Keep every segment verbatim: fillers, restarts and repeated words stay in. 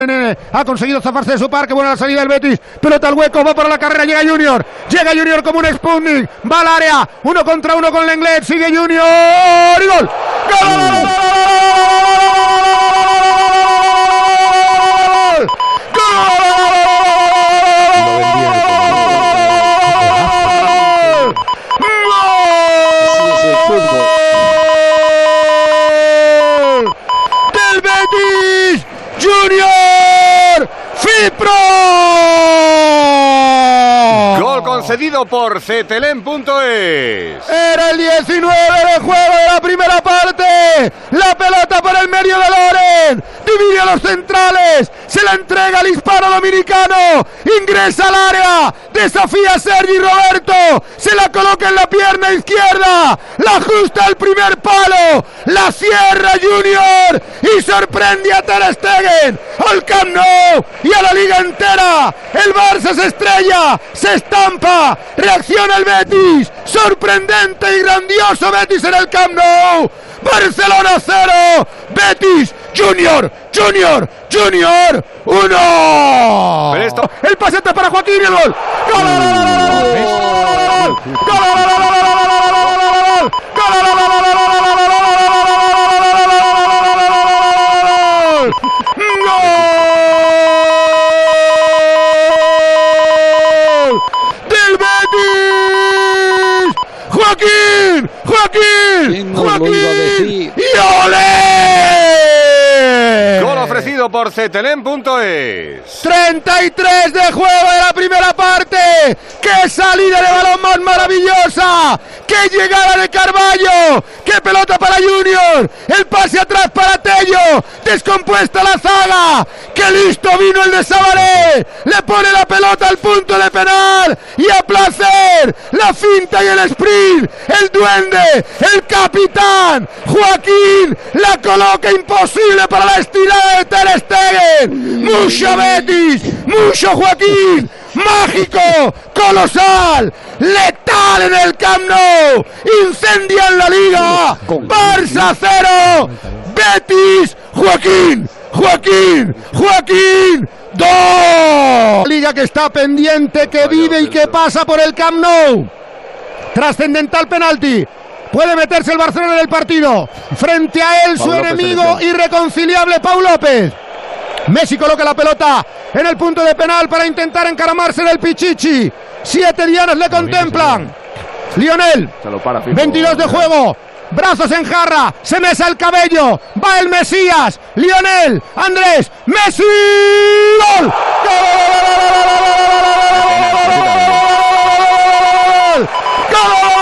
Ha conseguido zafarse de su par, que buena la salida del Betis. Pelota al hueco, va para la carrera, llega Junior. Llega Junior como un Sputnik. Va al área, uno contra uno con Lenglet. Sigue Junior y gol. ¡Gol! Junior Fipro. Gol concedido por Cetelem punto es. Era el diecinueve de juego de la primera parte. La pelota por el medio de Loren. Divide a los centrales. Se la entrega al hispano dominicano. Ingresa al área. Desafía a Sergi Roberto. Se la coloca en la pierna izquierda. La ajusta al primer palo. La cierra Junior. Y sorprende a Ter Stegen. Al Camp Nou. Y a la liga entera. El Barça se estrella. Se estampa. Reacciona el Betis. Sorprendente y grandioso Betis en el Camp Nou. Barcelona cero. Betis. Junior, Junior, Junior, uno. Esto... El pasete para Joaquín y el gol. ¡Gol! ¡Del Betis! ¡Joaquín! ¡Joaquín! ¡Joaquín! ¡Y olé! Gol ofrecido por Cetelem punto es. treinta y tres de juego de la primera parte. ¡Qué salida de balón más maravillosa! ¡Qué llegada de Carballo! ¡Qué pelota para Junior! ¡El pase atrás para Tello! ¡Descompuesta la zaga! ¡Qué listo vino el de Sabaré! ¡Le pone la pelota al punto de penal! ¡Y a placer! ¡La finta y el sprint! ¡El duende! ¡El capitán! ¡Joaquín! ¡La coloca imposible para la estirada de Ter Stegen! ¡Mucho Betis! ¡Mucho Joaquín! ¡Mágico! ¡Colosal! ¡Letal en el Camp Nou! ¡Incendia en la Liga! ¡Barça cero! ¡Betis! ¡Joaquín! ¡Joaquín! ¡Joaquín! ¡dos! Liga que está pendiente, que vive y que pasa por el Camp Nou. Trascendental penalti. Puede meterse el Barcelona en el partido. Frente a él, su enemigo irreconciliable, Pau López. Messi coloca la pelota en el punto de penal para intentar encaramarse del Pichichi. Siete dianas le contemplan. Lionel, veintidós de juego. Brazos en jarra, se mesa el cabello. Va el Mesías. Lionel, Andrés, Messi. ¡Gol! ¡Gol! ¡Gol!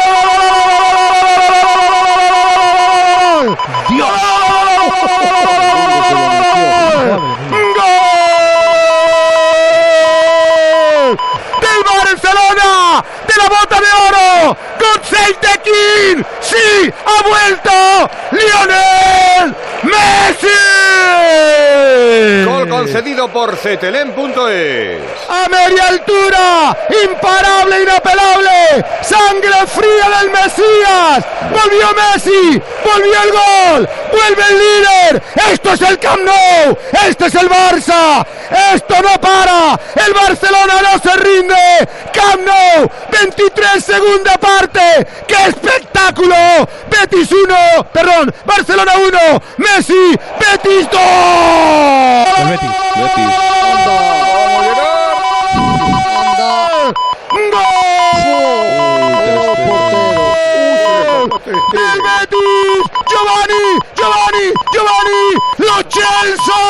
¡Dios! Barcelona, de la bota de oro, González King, sí, ha vuelto Lionel Messi. Gol concedido por Cetelem punto es. A media altura, imparable, inapelable, sangre fría del Mesías. Volvió Messi, volvió el gol, vuelve el líder. Esto es el Camp Nou, este es el Barça, esto no para, el Barcelona no se rinde. Camp Nou, veintitrés segunda parte, ¡qué espectáculo! Betis uno, perdón, Barcelona uno, Messi, Betis dos. El Betis, Betis. ¡El Betis! ¡Giovanni! ¡Giovanni! ¡Giovanni! ¡Lo Celso!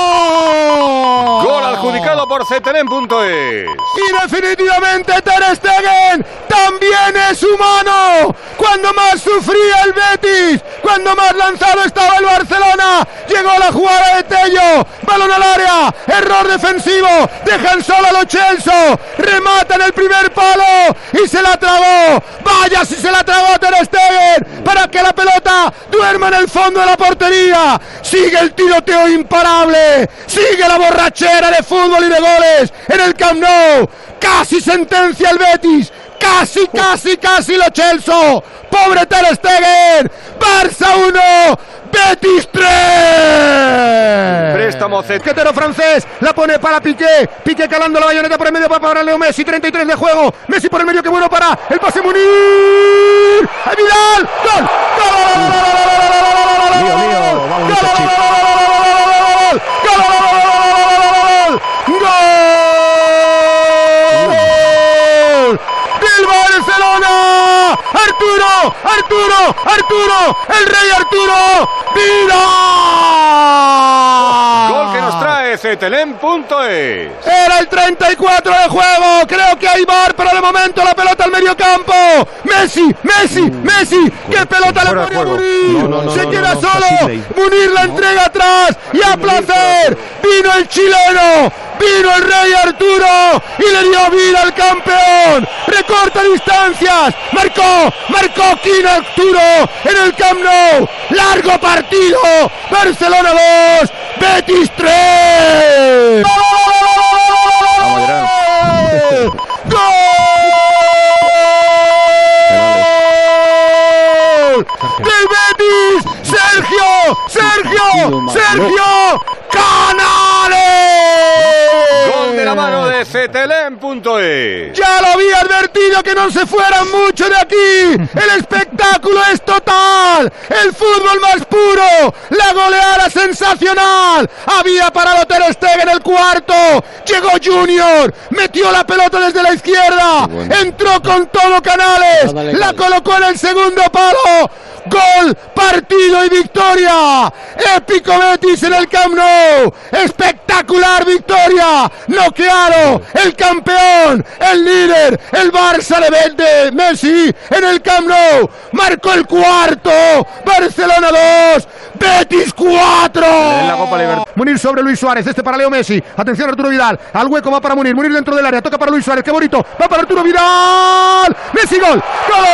Gol adjudicado por Cetelem punto es. Y definitivamente Ter Stegen también es humano. Cuando más sufría el Betis, cuando más lanzado estaba el Barcelona, llegó la jugada de Tello, balón al área, error defensivo, dejan solo a Lo Celso, remata en el primer palo y se la tragó. Vaya si se la tragó Ter Stegen para que la pelota duerma en el fondo de la portería. Sigue el tiroteo imparable, sigue la borrachera de fútbol y de goles en el Camp Nou. Casi sentencia el Betis, Casi, casi, casi lo Chelsea. Pobre Ter Stegen. Barça uno, Betis tres. Préstamo C. Quetero francés, la pone para Piqué. Piqué calando la bayoneta por el medio para Leo Messi. treinta y tres de juego. Messi por el medio, que bueno para el pase Munir. ¡Ay, Vidal! ¡Gol! ¡Gol! Lío, lío, vamos, ¡Gol! ¡Gol! ¡Gol! ¡Del Barcelona! ¡Arturo! ¡Arturo! ¡Arturo! ¡El rey Arturo! ¡Vidal! Gol que nos trae Cetelem punto es. Era el treinta y cuatro de juego. Creo que hay V A R, pero de momento la pelota al medio campo. Messi, Messi, Messi. ¡Qué pelota le pone a Munir! No, no, no, Se no, queda no, no, solo. Hasile. Munir la entrega atrás. Y a placer. Vino el chileno. Vino el rey Arturo. Y le dio vida al campeón. Recorta distancias. Marcó. Marcó King Arturo en el Camp Nou. Largo partido. Barcelona dos. Betis tres. Vamos, Gerard. ¡Gol! ¡Del Betis! ¡Sergio! ¡Sergio! ¡Sergio! ¡Canales! Gol de la mano de Cetelem punto es. Ya lo había advertido, que no se fueran mucho de aquí. El espectáculo es total. El fútbol más puro. La goleada sensacional. Había parado Ter Stegen en el cuarto. Llegó Junior. Metió la pelota desde la izquierda. Entró con todo Canales. La colocó en el segundo palo. Gol, partido y victoria. Épico Betis en el Camp Nou. Espectacular victoria. Noqueado el campeón, el líder, el Barça de vende. Messi en el Camp Nou. Marcó el cuarto. Barcelona dos, Betis cuatro. En la Copa Libertadores. Munir sobre Luis Suárez. Este para Leo Messi. Atención, Arturo Vidal. Al hueco va para Munir. Munir dentro del área. Toca para Luis Suárez. Qué bonito. Va para Arturo Vidal. Messi, gol. ¡Gol!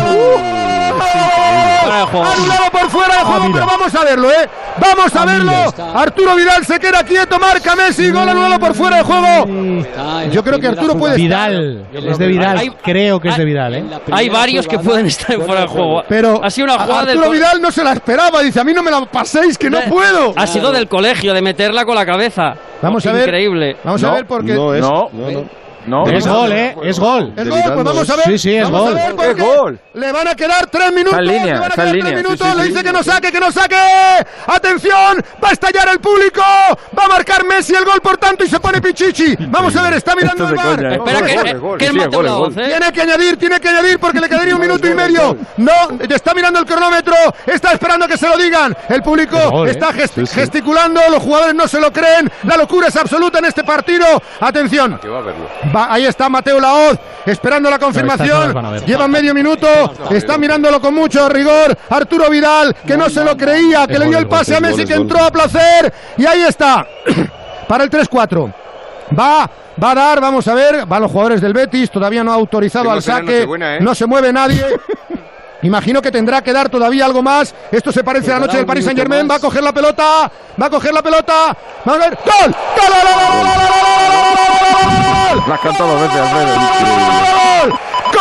Anulado por fuera de juego, pero vamos a verlo, ¿eh? Vamos a verlo. Arturo Vidal se queda quieto, marca Messi, gol anulado por fuera de juego. Yo creo que Arturo puede Vidal, es de Vidal, Hay- creo que es de hay- Vidal, ¿eh? Hay varios que pueden estar en fuera de juego. Pero ha sido una jugada del Arturo co- Vidal no se la esperaba, dice, a mí no me la paséis, que no Eh, puedo. Ha sido del colegio, de meterla con la cabeza. Vamos a ver. Increíble. Vamos a ver porque No es. No. No, no. No, Es gol, ¿eh? Es gol. es de gol, Vidal pues no vamos es. a ver. Sí, sí, es vamos gol. a ver porque Es gol. le van a quedar tres minutos. Está en línea, le van a está en quedar línea. tres minutos. Sí, sí, le sí. dice que no saque, que no saque. Atención, va a estallar el público. Va a marcar Messi el gol, por tanto, y se pone Pichichi. Vamos a ver, está mirando el Esto es de V A R. coña, ¿eh? Espera, que, Gol, que, gol, que sí, él mate gol, una gol. voz, ¿eh? Tiene que añadir, tiene que añadir porque le quedaría un minuto y medio. No, está mirando el cronómetro, está esperando que se lo digan. El público Es gol, ¿eh? está gest- gesticulando, los jugadores no se lo creen. La locura es absoluta en este partido. Atención, Que va a verlo. va, ahí está Mateo Laoz esperando la estas no confirmación. las van a ver. Llevan medio minuto, está mirándolo con mucho rigor. Arturo Vidal, que no se lo creía, que Es le dio gol, el es gol, pase a es Messi, gol, que es entró gol. a placer. Y ahí está, para el tres cuatro. Va, va a dar, vamos a ver, van los jugadores del Betis, todavía no ha autorizado Tengo al cena saque, Nochebuena, ¿eh? no se mueve nadie. Imagino que tendrá que dar todavía algo más. Esto se parece a la noche del Paris Saint Germain. Va a coger la pelota, va a coger la pelota. Va a ver, ¡gol! ¡Gol! ¡Gol! ¡Gol! ¡Gol! ¡Gol! ¡Gol! La has cantado dos veces, Alfredo. ¡Gol!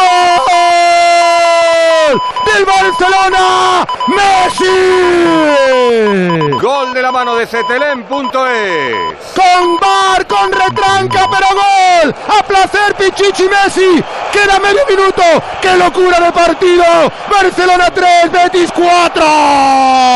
¡Gol! ¡Del Barcelona! ¡Messi! Gol de la mano de Cetelem punto es. Con V A R, con retranca, pero gol. A placer, Pichichi Messi. Queda medio minuto. ¡Qué locura de partido! Barcelona tres, Betis cuatro.